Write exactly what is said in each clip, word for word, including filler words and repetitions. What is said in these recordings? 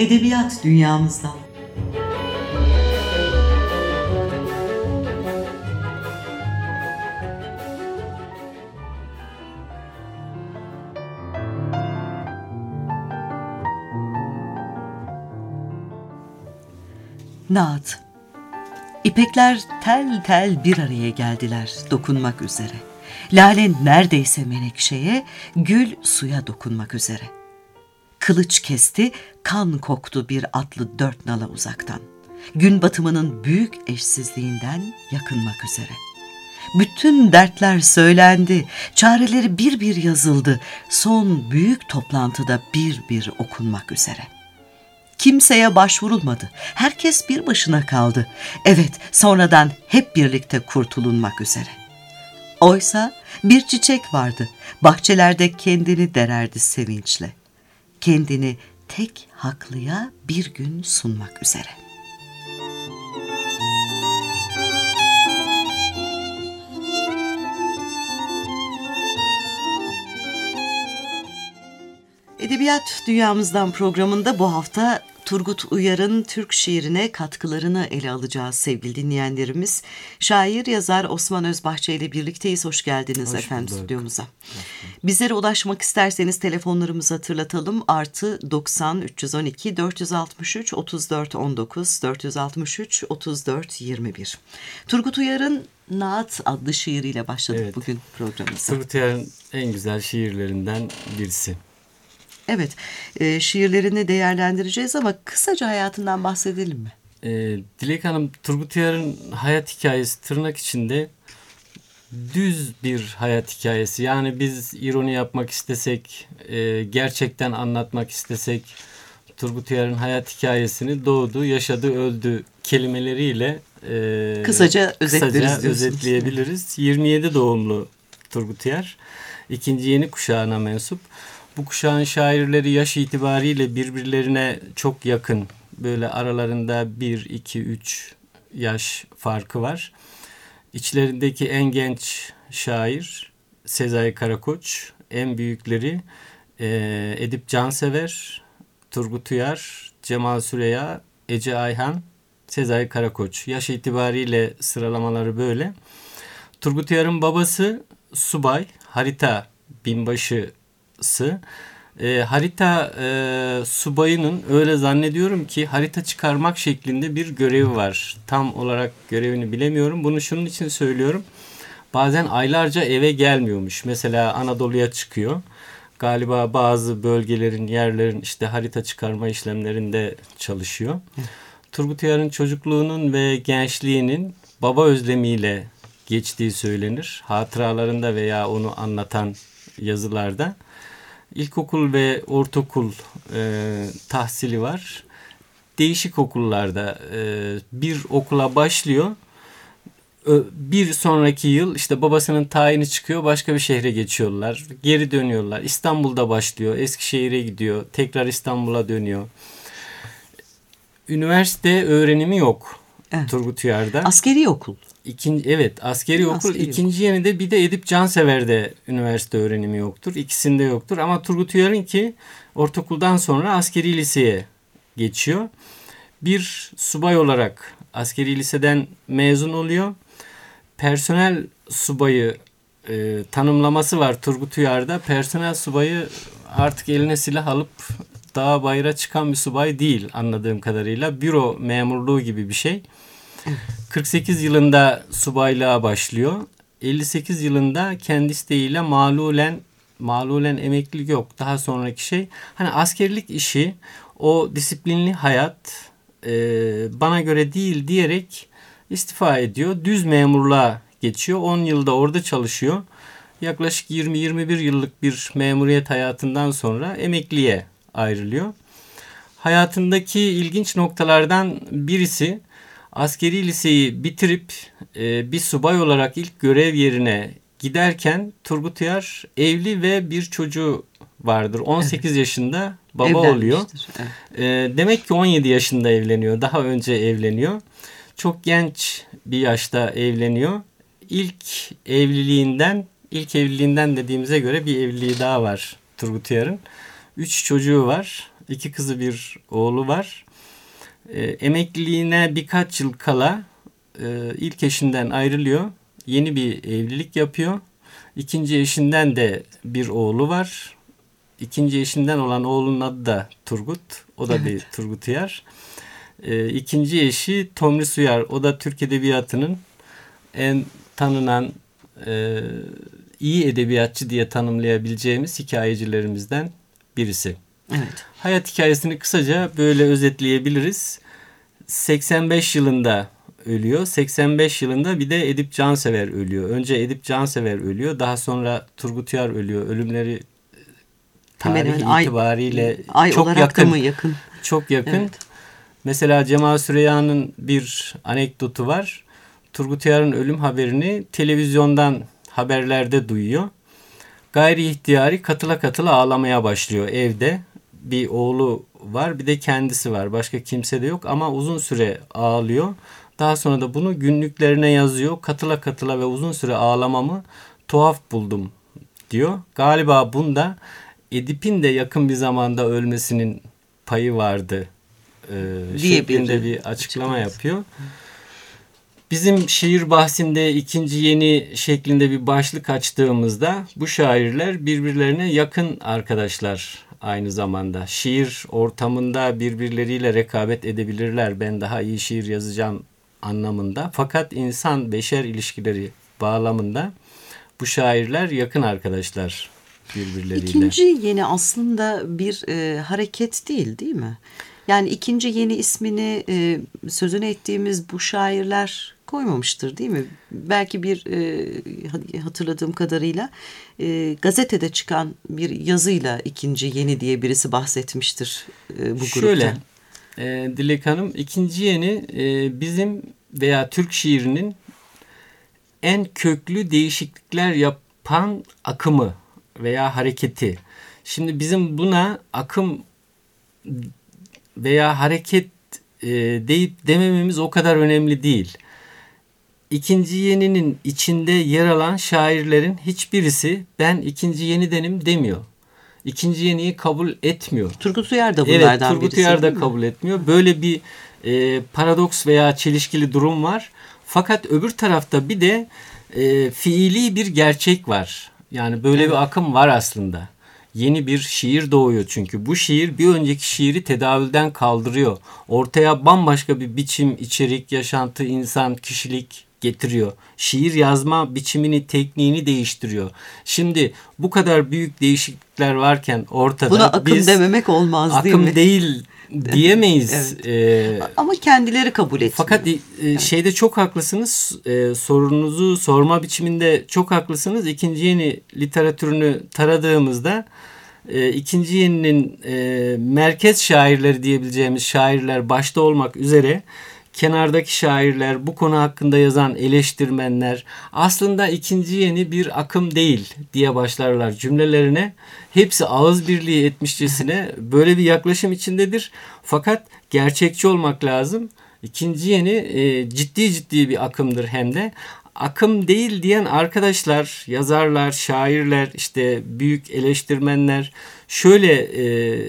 Edebiyat dünyamızdan. Naat. İpekler tel tel bir araya geldiler dokunmak üzere. Lale neredeyse menekşeye, gül suya dokunmak üzere. Kılıç kesti, kan koktu bir atlı dört nala uzaktan. Gün batımının büyük eşsizliğinden yakınmak üzere. Bütün dertler söylendi, çareleri bir bir yazıldı, son büyük toplantıda bir bir okunmak üzere. Kimseye başvurulmadı, herkes bir başına kaldı. Evet, sonradan hep birlikte kurtulunmak üzere. Oysa bir çiçek vardı, bahçelerde kendini dererdi sevinçle. Kendini tek haklıya bir gün sunmak üzere. Edebiyat Dünyamızdan programında bu hafta Turgut Uyar'ın Türk şiirine katkılarını ele alacağız sevgili dinleyenlerimiz. Şair, yazar Osman Özbahçe ile birlikteyiz. Hoş geldiniz Hoş efendim bulduk. Stüdyomuza. Bizlere ulaşmak isterseniz telefonlarımızı hatırlatalım. Artı doksan üç yüz on iki dört yüz altmış üç otuz dört on dokuz dört yüz altmış üç otuz dört yirmi bir. Turgut Uyar'ın Naat adlı şiiriyle başladık evet. bugün programımıza. Turgut Uyar'ın en güzel şiirlerinden birisi. Evet, e, şiirlerini değerlendireceğiz ama kısaca hayatından bahsedelim mi? E, Dilek Hanım, Turgut Uyar'ın hayat hikayesi tırnak içinde düz bir hayat hikayesi. Yani biz ironi yapmak istesek, e, gerçekten anlatmak istesek Turgut Uyar'ın hayat hikayesini doğdu, yaşadı, öldü kelimeleriyle e, kısaca, kısaca özetleyebiliriz. yirmi yedi doğumlu Turgut Uyar, ikinci yeni kuşağına mensup. Bu kuşağın şairleri yaş itibariyle birbirlerine çok yakın. Böyle aralarında bir, iki, üç yaş farkı var. İçlerindeki en genç şair Sezai Karakoç, en büyükleri e, Edip Cansever, Turgut Uyar, Cemal Süreya, Ece Ayhan, Sezai Karakoç. Yaş itibariyle sıralamaları böyle. Turgut Uyar'ın babası subay, harita binbaşı. E, harita e, subayının öyle zannediyorum ki harita çıkarmak şeklinde bir görevi var. Tam olarak görevini bilemiyorum. Bunu şunun için söylüyorum. Bazen aylarca eve gelmiyormuş. Mesela Anadolu'ya çıkıyor. Galiba bazı bölgelerin, yerlerin işte harita çıkarma işlemlerinde çalışıyor. Turgut Uyar'ın çocukluğunun ve gençliğinin baba özlemiyle geçtiği söylenir. Hatıralarında veya onu anlatan yazılarda. İlkokul ve ortaokul e, tahsili var. Değişik okullarda e, bir okula başlıyor. Ö, bir sonraki yıl işte babasının tayini çıkıyor. Başka bir şehre geçiyorlar. Geri dönüyorlar. İstanbul'da başlıyor. Eskişehir'e gidiyor. Tekrar İstanbul'a dönüyor. Üniversite öğrenimi yok evet. Turgut Uyar'da. Askeri okul. İkinci, evet askeri okul. Askeri İkinci yeni de bir de Edip Cansever'de üniversite öğrenimi yoktur. İkisinde yoktur. Ama Turgut Uyar'ın ki ortaokuldan sonra askeri liseye geçiyor. Bir subay olarak askeri liseden mezun oluyor. Personel subayı e, tanımlaması var Turgut Uyar'da. Personel subayı artık eline silah alıp dağa bayıra çıkan bir subay değil anladığım kadarıyla. Büro memurluğu gibi bir şey. kırk sekiz yılında subaylığa başlıyor. elli sekiz yılında kendi isteğiyle malulen malulen emeklilik yok. Daha sonraki şey. Hani askerlik işi, o disiplinli hayat e, bana göre değil diyerek istifa ediyor. Düz memurluğa geçiyor. on yılda orada çalışıyor. Yaklaşık yirmi yirmi bir yıllık bir memuriyet hayatından sonra emekliye ayrılıyor. Hayatındaki ilginç noktalardan birisi, askeri liseyi bitirip e, bir subay olarak ilk görev yerine giderken Turgut Uyar evli ve bir çocuğu vardır. on sekiz evet. yaşında baba oluyor. Evet. E, demek ki on yedi yaşında evleniyor. Daha önce evleniyor. Çok genç bir yaşta evleniyor. İlk evliliğinden, ilk evliliğinden dediğimize göre bir evliliği daha var Turgut Uyar'ın. Üç çocuğu var. iki kızı bir oğlu var. E, emekliliğine birkaç yıl kala e, ilk eşinden ayrılıyor. Yeni bir evlilik yapıyor. İkinci eşinden de bir oğlu var. İkinci eşinden olan oğlunun adı da Turgut. O da evet. bir Turgut Uyar. E, ikinci eşi Tomris Uyar. O da Türk Edebiyatı'nın en tanınan e, iyi edebiyatçı diye tanımlayabileceğimiz hikayecilerimizden birisi. Evet. Hayat hikayesini kısaca böyle özetleyebiliriz. seksen beş yılında ölüyor. seksen beş yılında bir de Edip Cansever ölüyor. Önce Edip Cansever ölüyor. Daha sonra Turgut Uyar ölüyor. Ölümleri tarih hemen itibariyle ay, ay çok yakın. Mı yakın? Çok yakın. Evet. Mesela Cemal Süreyya'nın bir anekdotu var. Turgut Uyar'ın ölüm haberini televizyondan haberlerde duyuyor. Gayri ihtiyari katıla katıla ağlamaya başlıyor evde. Bir oğlu var, bir de kendisi var. Başka kimse de yok ama uzun süre ağlıyor. Daha sonra da bunu günlüklerine yazıyor. Katıla katıla ve uzun süre ağlamamı tuhaf buldum diyor. Galiba bunda Edip'in de yakın bir zamanda ölmesinin payı vardı e, şeklinde bir açıklama açıklaması. yapıyor. Bizim şiir bahsinde ikinci yeni şeklinde bir başlık açtığımızda bu şairler birbirlerine yakın arkadaşlar aynı zamanda. Şiir ortamında birbirleriyle rekabet edebilirler. Ben daha iyi şiir yazacağım anlamında. Fakat insan beşer ilişkileri bağlamında bu şairler yakın arkadaşlar birbirleriyle. İkinci yeni aslında bir e, hareket değil, değil mi? Yani ikinci yeni ismini e, sözünü ettiğimiz bu şairler koymamıştır, değil mi? Belki bir e, hatırladığım kadarıyla e, gazetede çıkan bir yazıyla ikinci yeni diye birisi bahsetmiştir e, bu gruptan. Şöyle, e, Dilek Hanım, ikinci yeni e, bizim veya Türk şiirinin en köklü değişiklikler yapan akımı veya hareketi. Şimdi bizim buna akım veya hareket e, deyip demememiz o kadar önemli değil. İkinci yeninin içinde yer alan şairlerin hiçbirisi ben ikinci yenidenim demiyor. İkinci yeniyi kabul etmiyor. Turgut Uyar da bunlardan birisi. Evet, Turgut Uyar da kabul etmiyor. Böyle bir e, paradoks veya çelişkili durum var. Fakat öbür tarafta bir de e, fiili bir gerçek var. Yani böyle evet. bir akım var aslında. Yeni bir şiir doğuyor çünkü. Bu şiir bir önceki şiiri tedavülden kaldırıyor. Ortaya bambaşka bir biçim, içerik, yaşantı, insan, kişilik getiriyor. Şiir yazma biçimini, tekniğini değiştiriyor. Şimdi bu kadar büyük değişiklikler varken ortada buna akım biz dememek olmaz değil akım mi? değil diyemeyiz. Evet. Ee, Ama kendileri kabul etmiyor. Fakat e, evet. şeyde çok haklısınız. E, sorunuzu sorma biçiminde çok haklısınız. İkinci yeni literatürünü taradığımızda e, ikinci yeninin e, merkez şairleri diyebileceğimiz şairler başta olmak üzere kenardaki şairler, bu konu hakkında yazan eleştirmenler aslında ikinci yeni bir akım değil diye başlarlar cümlelerine. Hepsi ağız birliği etmişçesine böyle bir yaklaşım içindedir. Fakat gerçekçi olmak lazım. İkinci yeni e, ciddi ciddi bir akımdır hem de. Akım değil diyen arkadaşlar, yazarlar, şairler, işte büyük eleştirmenler şöyle e,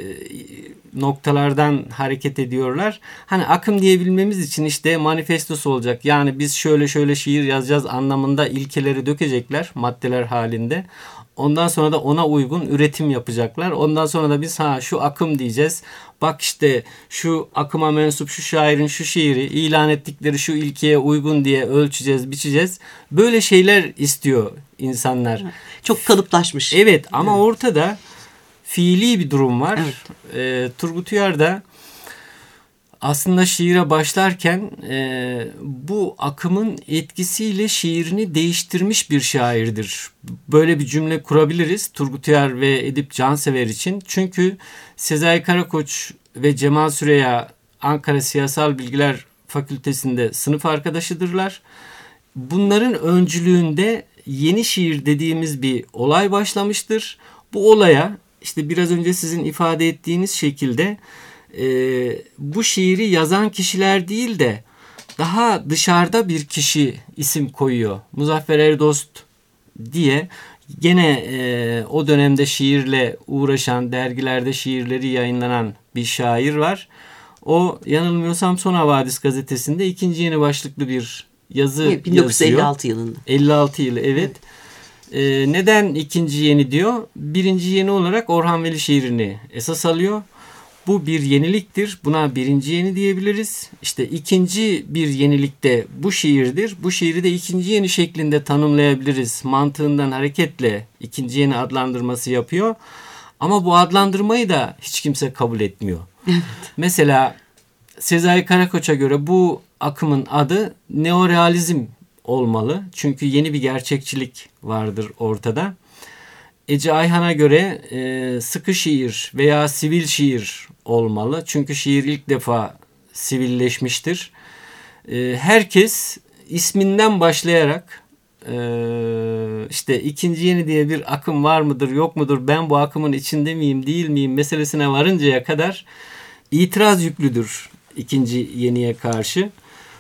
noktalardan hareket ediyorlar. Hani akım diyebilmemiz için işte manifestosu olacak. Yani biz şöyle şöyle şiir yazacağız anlamında ilkeleri dökecekler maddeler halinde. Ondan sonra da ona uygun üretim yapacaklar. Ondan sonra da biz ha şu akım diyeceğiz. Bak işte şu akıma mensup şu şairin şu şiiri ilan ettikleri şu ilkeye uygun diye ölçeceğiz, biçeceğiz. Böyle şeyler istiyor insanlar. Çok kalıplaşmış. Evet ama evet. ortada fiili bir durum var. Evet. E, Turgut Uyar da aslında şiire başlarken e, bu akımın etkisiyle şiirini değiştirmiş bir şairdir. Böyle bir cümle kurabiliriz Turgut Uyar ve Edip Cansever için. Çünkü Sezai Karakoç ve Cemal Süreya Ankara Siyasal Bilgiler Fakültesi'nde sınıf arkadaşıdırlar. Bunların öncülüğünde yeni şiir dediğimiz bir olay başlamıştır. Bu olaya işte biraz önce sizin ifade ettiğiniz şekilde e, bu şiiri yazan kişiler değil de daha dışarıda bir kişi isim koyuyor. Muzaffer Erdost diye gene e, o dönemde şiirle uğraşan, dergilerde şiirleri yayınlanan bir şair var. O yanılmıyorsam Son Havadis gazetesinde ikinci yeni başlıklı bir yazı bin dokuz yüz elli altı yazıyor. yılında. elli altı yılı evet. Evet. Ee, neden ikinci yeni diyor? Birinci yeni olarak Orhan Veli şiirini esas alıyor. Bu bir yeniliktir. Buna birinci yeni diyebiliriz. İşte ikinci bir yenilik de bu şiirdir. Bu şiiri de ikinci yeni şeklinde tanımlayabiliriz. Mantığından hareketle ikinci yeni adlandırması yapıyor. Ama bu adlandırmayı da hiç kimse kabul etmiyor. Evet. Mesela Sezai Karakoç'a göre bu akımın adı neorealizm olmalı. Çünkü yeni bir gerçekçilik vardır ortada. Ece Ayhan'a göre e, sıkı şiir veya sivil şiir olmalı. Çünkü şiir ilk defa sivilleşmiştir. E, herkes isminden başlayarak e, işte ikinci yeni diye bir akım var mıdır yok mudur, ben bu akımın içinde miyim değil miyim meselesine varıncaya kadar itiraz yüklüdür ikinci yeniye karşı.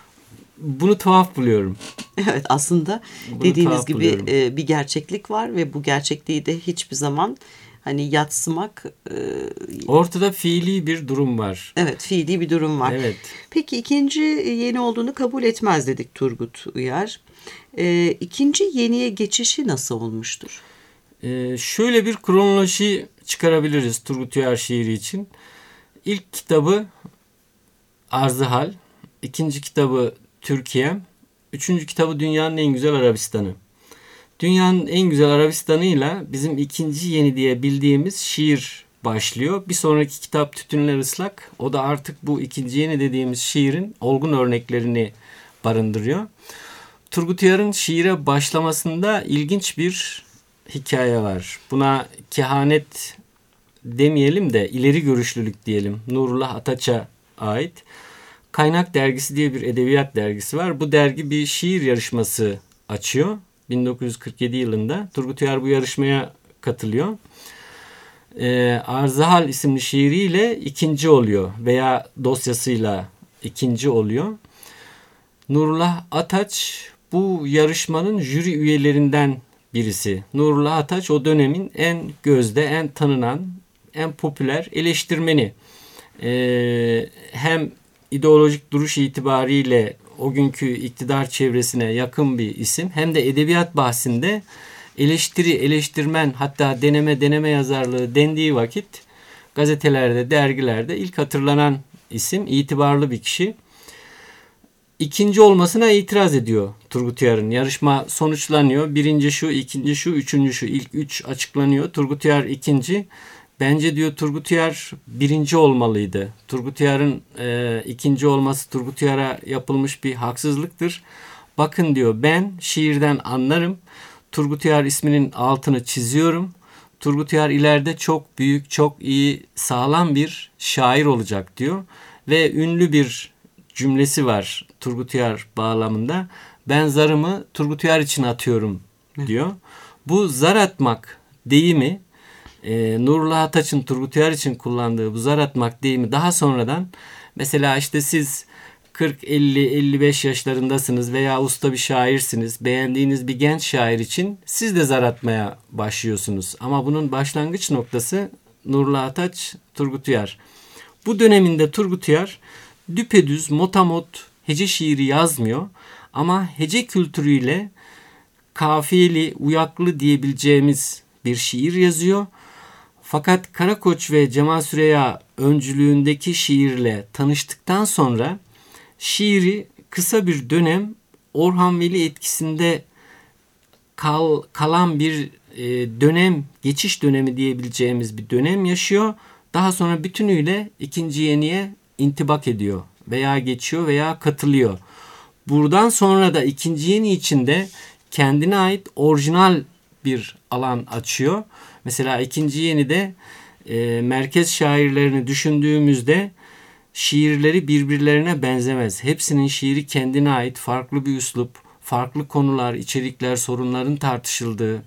Bunu tuhaf buluyorum. Evet, aslında Bunu dediğiniz gibi buluyorum. e, bir gerçeklik var ve bu gerçekliği de hiçbir zaman hani yadsımak, e, Ortada fiili bir durum var. evet, fiili bir durum var. Evet. Peki ikinci yeni olduğunu kabul etmez dedik Turgut Uyar. E, ikinci yeniye geçişi nasıl olmuştur? Ee, şöyle bir kronoloji çıkarabiliriz Turgut Uyar şiiri için. İlk kitabı Arz-ı Hal, ikinci kitabı Türkiye, üçüncü kitabı Dünyanın En Güzel Arabistanı. Dünyanın En Güzel Arabistanı'yla bizim ikinci yeni diye bildiğimiz şiir başlıyor. Bir sonraki kitap Tütünler Islak. O da artık bu ikinci yeni dediğimiz şiirin olgun örneklerini barındırıyor. Turgut Uyar'ın şiire başlamasında ilginç bir hikaye var. Buna kehanet demeyelim de ileri görüşlülük diyelim. Nurullah Ataç'a ait. Kaynak Dergisi diye bir edebiyat dergisi var. Bu dergi bir şiir yarışması açıyor. bin dokuz yüz kırk yedi yılında. Turgut Uyar bu yarışmaya katılıyor. Ee, Arz-ı Hal isimli şiiriyle ikinci oluyor. Veya dosyasıyla ikinci oluyor. Nurullah Ataç bu yarışmanın jüri üyelerinden birisi. Nurullah Ataç o dönemin en gözde, en tanınan, en popüler eleştirmeni. Ee, hem ideolojik duruş itibariyle o günkü iktidar çevresine yakın bir isim, hem de edebiyat bahsinde eleştiri, eleştirmen, hatta deneme deneme yazarlığı dendiği vakit gazetelerde, dergilerde ilk hatırlanan isim, itibarlı bir kişi. İkinci olmasına itiraz ediyor Turgut Uyar'ın. Yarışma sonuçlanıyor. Birinci şu, ikinci şu, üçüncü şu. İlk üç açıklanıyor. Turgut Uyar ikinci. Bence diyor Turgut Uyar birinci olmalıydı. Turgut Uyar'ın e, ikinci olması Turgut Uyar'a yapılmış bir haksızlıktır. Bakın diyor, ben şiirden anlarım. Turgut Uyar isminin altını çiziyorum. Turgut Uyar ileride çok büyük, çok iyi, sağlam bir şair olacak diyor. Ve ünlü bir cümlesi var Turgut Uyar bağlamında. Ben zarımı Turgut Uyar için atıyorum diyor. Bu zar atmak deyimi, e, Nurullah Ataç'ın Turgut Uyar için kullandığı bu zar atmak deyimi daha sonradan, mesela işte siz kırk elli elli beş yaşlarındasınız veya usta bir şairsiniz. Beğendiğiniz bir genç şair için siz de zar atmaya başlıyorsunuz. Ama bunun başlangıç noktası Nurullah Ataç, Turgut Uyar. Bu döneminde Turgut Uyar düpedüz, motamot hece şiiri yazmıyor. Ama hece kültürüyle kafiyeli, uyaklı diyebileceğimiz bir şiir yazıyor. Fakat Karakoç ve Cemal Süreya öncülüğündeki şiirle tanıştıktan sonra şiiri kısa bir dönem Orhan Veli etkisinde kal, kalan bir e, dönem, geçiş dönemi diyebileceğimiz bir dönem yaşıyor. Daha sonra bütünüyle ikinci yeniye intibak ediyor veya geçiyor veya katılıyor. Buradan sonra da ikinci yeni içinde kendine ait orijinal bir alan açıyor. Mesela ikinci yenide e, merkez şairlerini düşündüğümüzde şiirleri birbirlerine benzemez. Hepsinin şiiri kendine ait farklı bir üslup, farklı konular, içerikler, sorunların tartışıldığı,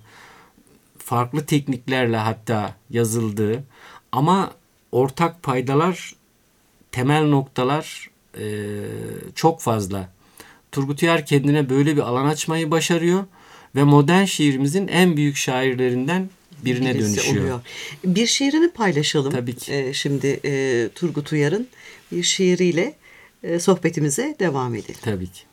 farklı tekniklerle hatta yazıldığı, ama ortak paydalar, temel noktalar e, çok fazla. Turgut Uyar kendine böyle bir alan açmayı başarıyor ve modern şiirimizin en büyük şairlerinden birine birisi dönüşüyor. oluyor. Bir şiirini paylaşalım. Tabii ki. Ee, şimdi e, Turgut Uyar'ın bir şiiriyle e, sohbetimize devam edelim. Tabii ki.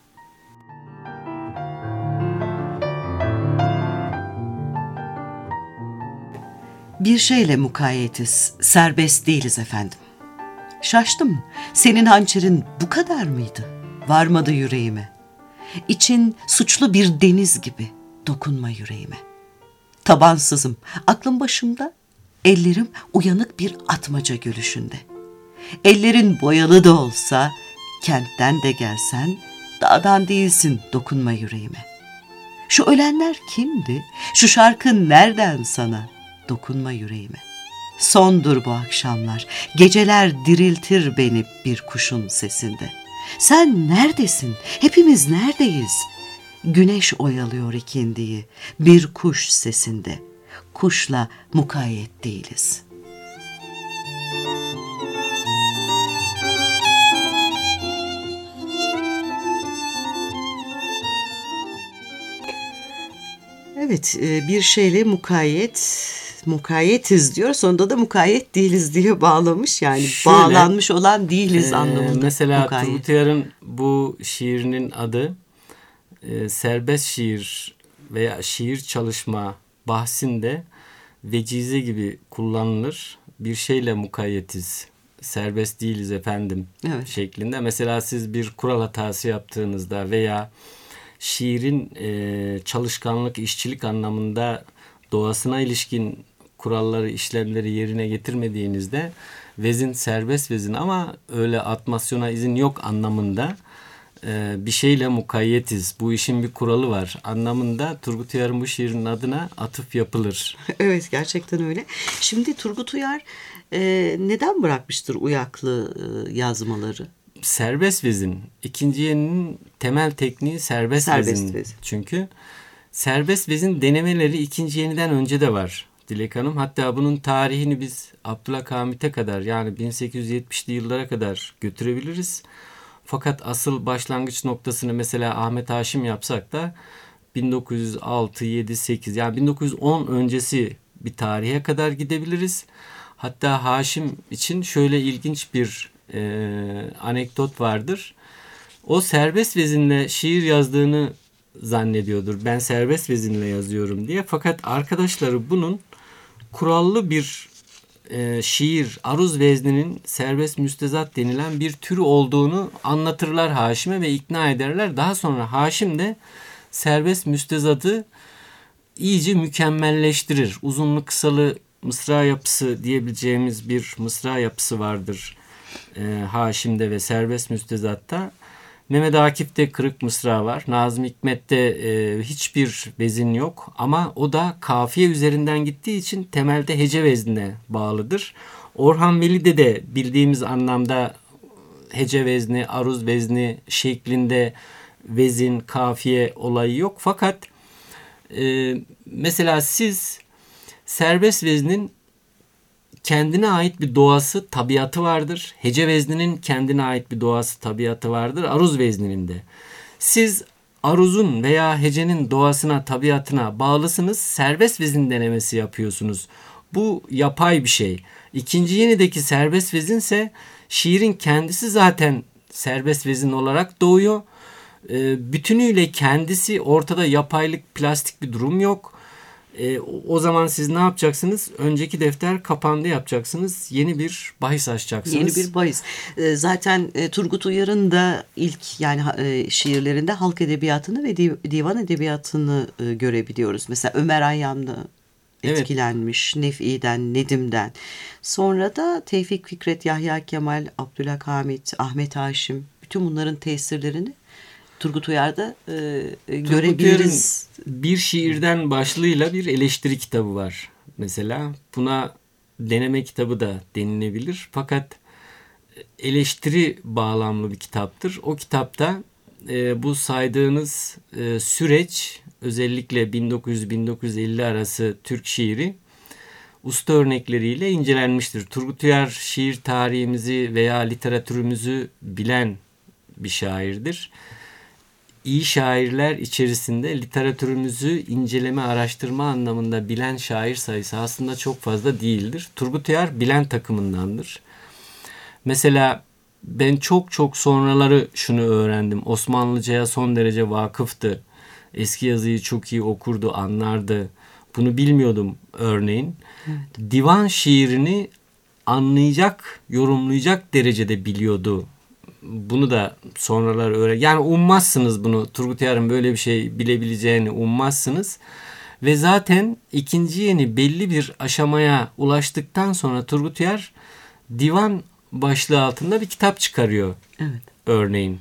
Bir şeyle mukayyetiz, serbest değiliz efendim. Şaştım, senin hançerin bu kadar mıydı? Varmadı yüreğime. İçin suçlu bir deniz gibi, dokunma yüreğime. Tabansızım, aklım başımda, ellerim uyanık bir atmaca gülüşünde. Ellerin boyalı da olsa, kentten de gelsen, dağdan değilsin, dokunma yüreğime. Şu ölenler kimdi? Şu şarkın nereden sana? Dokunma yüreğime. Sondur bu akşamlar, geceler diriltir beni bir kuşun sesinde. Sen neredesin? Hepimiz neredeyiz? Güneş oyalıyor ikindiyi bir kuş sesinde. Kuşla mukayyet değiliz. Evet, bir şeyle mukayyet, mukayyetiz diyor. Sonunda da mukayyet değiliz diye bağlamış. Yani Şöyle, bağlanmış olan değiliz e, anlamında. Mesela Turgut Uyar'ın bu şiirinin adı e, serbest şiir veya şiir çalışma bahsinde vecize gibi kullanılır. Bir şeyle mukayyetiz, serbest değiliz efendim evet. şeklinde. Mesela siz bir kural hatası yaptığınızda veya şiirin e, çalışkanlık, işçilik anlamında doğasına ilişkin kuralları, işlemleri yerine getirmediğinizde vezin serbest vezin ama öyle atmasyona izin yok anlamında e, bir şeyle mukayyetiz. Bu işin bir kuralı var anlamında Turgut Uyar'ın bu şiirinin adına atıf yapılır. Evet, gerçekten öyle. Şimdi Turgut Uyar e, neden bırakmıştır uyaklı e, yazmaları? Serbest vezin. İkinci yeninin temel tekniği serbest, serbest vezin. vezin. Çünkü serbest vezin denemeleri ikinci yeniden önce de var Dilek Hanım. Hatta bunun tarihini biz Abdülhamit'e kadar yani bin sekiz yüz yetmişli yıllara kadar götürebiliriz. Fakat asıl başlangıç noktasını mesela Ahmet Haşim yapsak da bin dokuz yüz altı, yedi, sekiz yani bin dokuz yüz on öncesi bir tarihe kadar gidebiliriz. Hatta Haşim için şöyle ilginç bir e, anekdot vardır. O serbest vezinle şiir yazdığını zannediyordur. Ben serbest vezinle yazıyorum diye. Fakat arkadaşları bunun kurallı bir e, şiir, aruz vezninin serbest müstezat denilen bir türü olduğunu anlatırlar Haşim'e ve ikna ederler. Daha sonra Haşim de serbest müstezadı iyice mükemmelleştirir. Uzunlu kısalı mısra yapısı diyebileceğimiz bir mısra yapısı vardır e, Haşim'de ve serbest müstezatta. Mehmet Akif'te kırık mısra var. Nazım Hikmet'te e, hiçbir vezin yok. Ama o da kafiye üzerinden gittiği için temelde hece veznine bağlıdır. Orhan Veli'de de bildiğimiz anlamda hece vezni, aruz vezni şeklinde vezin, kafiye olayı yok. Fakat e, mesela siz serbest veznin kendine ait bir doğası, tabiatı vardır. Hece vezninin kendine ait bir doğası, tabiatı vardır. Aruz vezninin de. Siz aruzun veya hecenin doğasına, tabiatına bağlısınız. Serbest vezin denemesi yapıyorsunuz. Bu yapay bir şey. İkinci yenideki serbest vezinse şiirin kendisi zaten serbest vezin olarak doğuyor. Bütünüyle kendisi ortada yapaylık, plastik bir durum yok. E, o zaman siz ne yapacaksınız? Önceki defter kapandı yapacaksınız. Yeni bir bahis açacaksınız. Yeni bir bahis. E, zaten e, Turgut Uyar'ın da ilk yani e, şiirlerinde halk edebiyatını ve div, divan edebiyatını e, görebiliyoruz. Mesela Ömer Hayyam'da etkilenmiş. Evet. Nef'i'den, Nedim'den. Sonra da Tevfik Fikret, Yahya Kemal, Abdülhamit, Ahmet Haşim bütün bunların tesirlerini Turgut Uyar'da e, görebiliriz. Bir şiirden başlığıyla bir eleştiri kitabı var mesela. Buna deneme kitabı da denilebilir. Fakat eleştiri bağlamlı bir kitaptır. O kitapta e, bu saydığınız e, süreç özellikle bin dokuz yüz - bin dokuz yüz elli arası Türk şiiri usta örnekleriyle incelenmiştir. Turgut Uyar şiir tarihimizi veya literatürümüzü bilen bir şairdir. iyi şairler içerisinde literatürümüzü inceleme, araştırma anlamında bilen şair sayısı aslında çok fazla değildir. Turgut Uyar bilen takımındandır. Mesela ben çok çok sonraları şunu öğrendim. Osmanlıcaya son derece vakıftı. Eski yazıyı çok iyi okurdu, anlardı. Bunu bilmiyordum örneğin. Evet. Divan şiirini anlayacak, yorumlayacak derecede biliyordu. Bunu da sonralar öğren. Yani ummazsınız bunu. Turgut Uyar'ın böyle bir şey bilebileceğini ummazsınız. Ve zaten ikinci yeni belli bir aşamaya ulaştıktan sonra Turgut Uyar divan başlığı altında bir kitap çıkarıyor. Evet. Örneğin.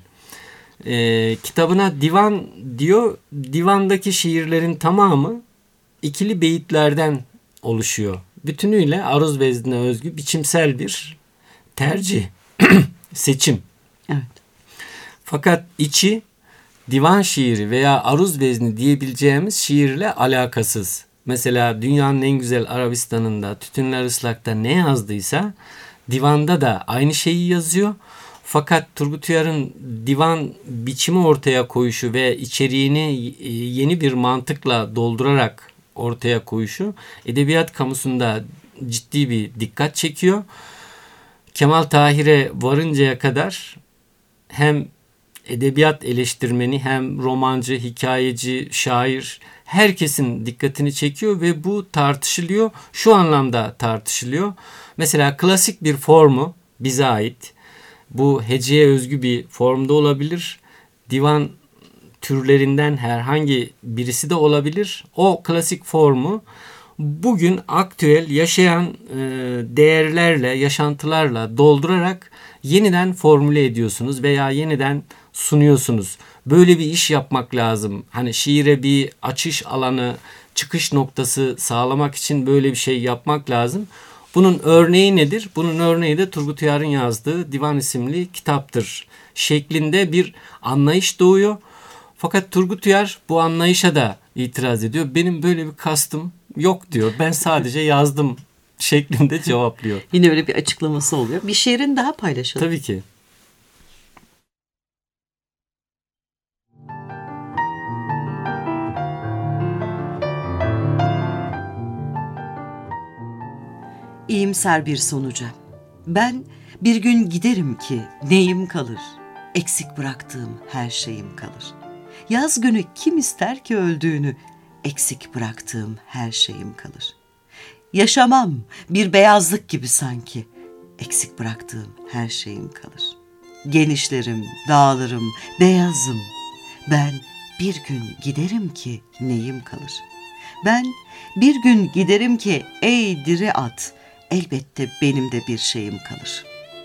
Ee, kitabına divan diyor. Divandaki şiirlerin tamamı ikili beyitlerden oluşuyor. Bütünüyle aruz veznine özgü biçimsel bir tercih, seçim. Evet. Fakat içi divan şiiri veya aruz vezni diyebileceğimiz şiirle alakasız. Mesela dünyanın en güzel Arabistan'ında Tütünler Islak'ta ne yazdıysa divanda da aynı şeyi yazıyor. Fakat Turgut Uyar'ın divan biçimi ortaya koyuşu ve içeriğini yeni bir mantıkla doldurarak ortaya koyuşu edebiyat kamusunda ciddi bir dikkat çekiyor. Kemal Tahir'e varıncaya kadar hem edebiyat eleştirmeni hem romancı, hikayeci, şair herkesin dikkatini çekiyor ve bu tartışılıyor. Şu anlamda tartışılıyor. Mesela klasik bir formu bize ait. Bu heceye özgü bir formda olabilir. Divan türlerinden herhangi birisi de olabilir. O klasik formu bugün aktüel yaşayan e, değerlerle, yaşantılarla doldurarak yeniden formüle ediyorsunuz veya yeniden sunuyorsunuz. Böyle bir iş yapmak lazım. Hani şiire bir açış alanı, çıkış noktası sağlamak için böyle bir şey yapmak lazım. Bunun örneği nedir? Bunun örneği de Turgut Uyar'ın yazdığı Divan isimli kitaptır. Şeklinde bir anlayış doğuyor. Fakat Turgut Uyar bu anlayışa da itiraz ediyor. Benim böyle bir kastım yok diyor. Ben sadece yazdım şeklinde cevaplıyor. Yine öyle bir açıklaması oluyor. Bir şiirin daha paylaşalım. Tabii ki. İyimser bir sonuca. Ben bir gün giderim ki neyim kalır? Eksik bıraktığım her şeyim kalır. Yaz günü kim ister ki öldüğünü? Eksik bıraktığım her şeyim kalır. Yaşamam bir beyazlık gibi sanki. Eksik bıraktığım her şeyim kalır. Genişlerim, dağlarım, beyazım. Ben bir gün giderim ki neyim kalır? Ben bir gün giderim ki ey diri at, elbette benim de bir şeyim kalır.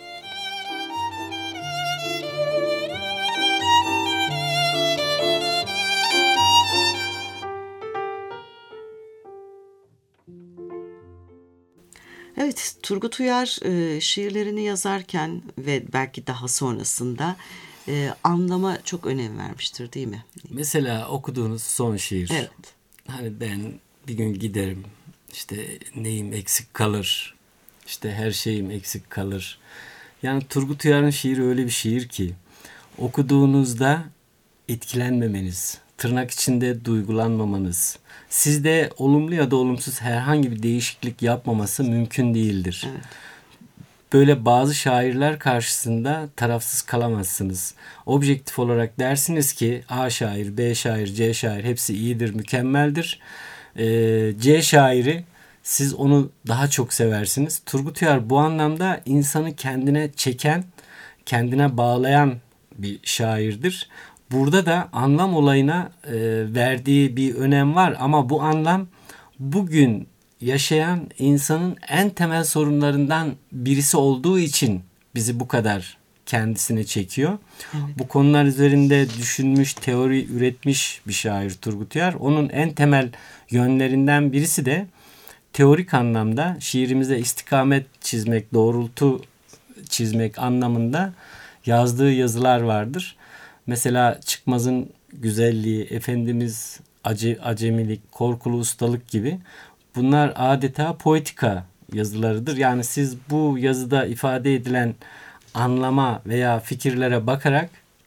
Evet, Turgut Uyar e, şiirlerini yazarken ve belki daha sonrasında e, anlama çok önem vermiştir, değil mi? Mesela okuduğunuz son şiir. Evet. Hani ben bir gün giderim, işte neyim eksik kalır, işte her şeyim eksik kalır. Yani Turgut Uyar'ın şiiri öyle bir şiir ki okuduğunuzda etkilenmemeniz, tırnak içinde duygulanmamanız, sizde olumlu ya da olumsuz herhangi bir değişiklik yapmaması mümkün değildir. Evet. Böyle bazı şairler karşısında tarafsız kalamazsınız. Objektif olarak dersiniz ki A şair, B şair, C şair hepsi iyidir, mükemmeldir. Ee, C şairi siz onu daha çok seversiniz. Turgut Uyar bu anlamda insanı kendine çeken, kendine bağlayan bir şairdir. Burada da anlam olayına e, verdiği bir önem var ama bu anlam bugün yaşayan insanın en temel sorunlarından birisi olduğu için bizi bu kadar kendisine çekiyor. Evet. Bu konular üzerinde düşünmüş, teori üretmiş bir şair Turgut Uyar. Onun en temel yönlerinden birisi de teorik anlamda şiirimize istikamet çizmek, doğrultu çizmek anlamında yazdığı yazılar vardır. Mesela Çıkmaz'ın güzelliği, Efendimiz acı, acemilik, korkulu ustalık gibi bunlar adeta poetika yazılarıdır. Yani siz bu yazıda ifade edilen anlama veya fikirlere bakarak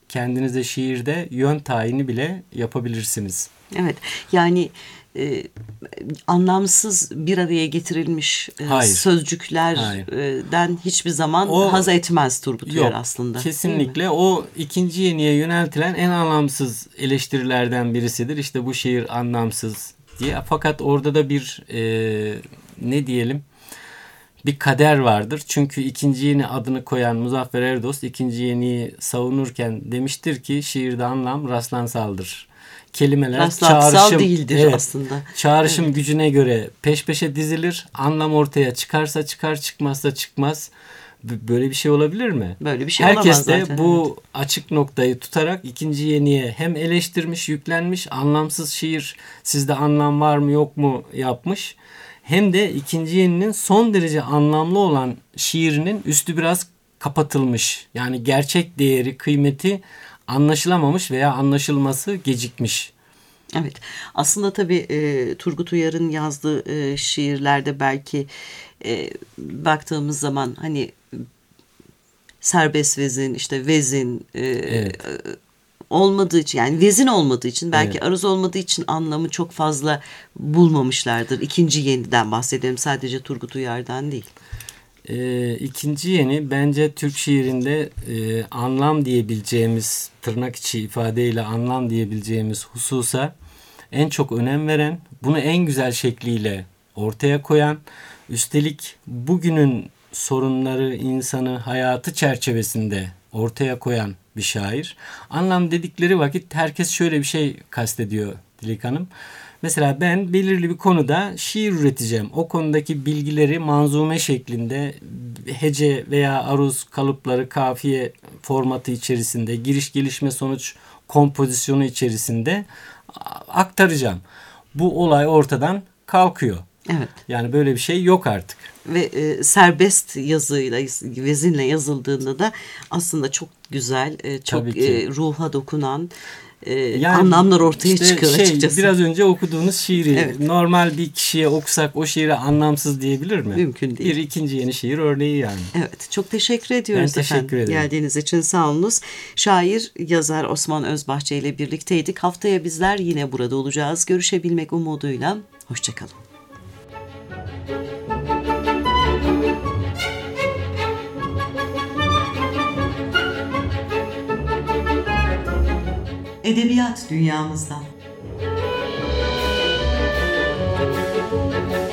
kendinize şiirde yön tayini bile yapabilirsiniz. Evet, yani e, anlamsız bir araya getirilmiş e, sözcüklerden hiçbir zaman o, haz etmez Turgut Uyar aslında. Kesinlikle o ikinci yeniye yöneltilen en anlamsız eleştirilerden birisidir. İşte bu şiir anlamsız diye. Fakat orada da bir e, ne diyelim bir kader vardır. Çünkü ikinci yeni adını koyan Muzaffer Erdoğan ikinci yeniyi savunurken demiştir ki şiirde anlam rastlansaldır. Kelimeler Rastlansal çağrışım değildir evet, aslında. Çağrışım evet. gücüne göre peş peşe dizilir. Anlam ortaya çıkarsa çıkar, çıkmazsa çıkmaz. Böyle bir şey olabilir mi? Böyle bir şey Herkes olamaz de zaten. bu evet. açık noktayı tutarak ikinci yeniye hem eleştirmiş, yüklenmiş, anlamsız şiir sizde anlam var mı yok mu yapmış. Hem de ikinci yeninin son derece anlamlı olan şiirinin üstü biraz kapatılmış. Yani gerçek değeri, kıymeti anlaşılamamış veya anlaşılması gecikmiş. Evet, aslında tabii e, Turgut Uyar'ın yazdığı e, şiirlerde belki e, baktığımız zaman hani serbest vezin, işte vezin e, evet. e, olmadığı için, yani vezin olmadığı için, belki evet. aruz olmadığı için anlamı çok fazla bulmamışlardır. İkinci yeniden bahsedelim, sadece Turgut Uyar'dan değil. E, ikinci yeni bence Türk şiirinde e, anlam diyebileceğimiz, tırnak içi ifadeyle anlam diyebileceğimiz hususa en çok önem veren, bunu en güzel şekliyle ortaya koyan, üstelik bugünün sorunları, insanı, hayatı çerçevesinde ortaya koyan bir şair. Anlam dedikleri vakit herkes şöyle bir şey kastediyor Dilek Hanım. Mesela ben belirli bir konuda şiir üreteceğim. O konudaki bilgileri manzume şeklinde hece veya aruz kalıpları, kafiye formatı içerisinde, giriş gelişme sonuç kompozisyonu içerisinde aktaracağım. Bu olay ortadan kalkıyor. Evet. Yani böyle bir şey yok artık. Ve e, serbest yazıyla, vezinle yazıldığında da aslında çok güzel, e, çok e, ruha dokunan e, yani anlamlar ortaya işte çıkıyor şey, açıkçası. Biraz önce okuduğunuz şiiri evet. normal bir kişiye okusak o şiiri anlamsız diyebilir mi? Mümkün değil. Bir ikinci yeni şiir örneği yani. Evet, çok teşekkür ediyoruz ben teşekkür efendim. ederim. Geldiğiniz için sağ olunuz. Şair, yazar Osman Özbahçe ile birlikteydik. Haftaya bizler yine burada olacağız. Görüşebilmek umuduyla. Hoşçakalın. Edebiyat dünyamızdan.